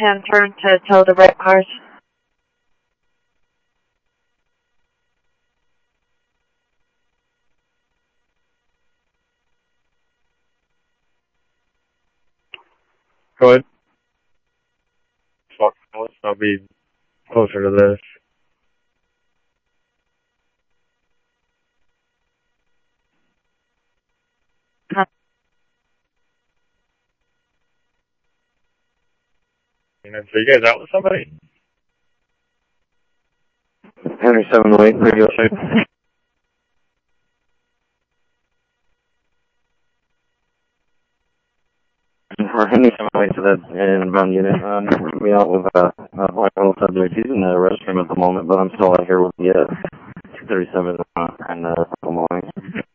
left-hand turn to tow the red cars. Go ahead. Fuck, I'll be closer to this. So you guys out with somebody? Henry 708, radio check. For Henry 708 to that inbound unit, be out with a black little subject. He's in the restroom at the moment, but I'm still out here with the 237 and the morning.